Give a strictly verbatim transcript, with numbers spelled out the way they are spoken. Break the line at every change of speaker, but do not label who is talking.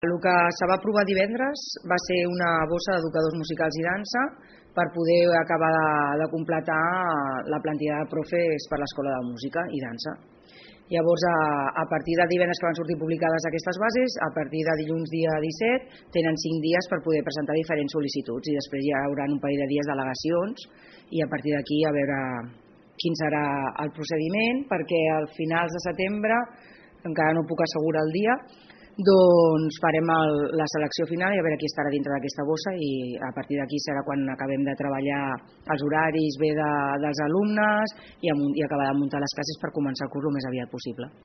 El que se va aprovar divendres va ser una bossa d'educadors musicals i dansa per poder acabar de, de completar la plantilla de profes per l'Escola de Música i Dansa. Llavors, a, a partir de divendres que van sortir publicades aquestes bases, a partir de dilluns dia disset, tenen cinc dies per poder presentar diferents sol·licituds i després hi haurà un parell de dies d'al·legacions i a partir d'aquí a veure quin serà el procediment, perquè al finals de setembre, encara no puc assegurar el dia, doncs farem el, la selecció final i a veure qui estarà dintre d'aquesta bossa i a partir d'aquí serà quan acabem de treballar els horaris bé de, dels alumnes i, amunt, i acabar de muntar les classes per començar el curs el més aviat possible.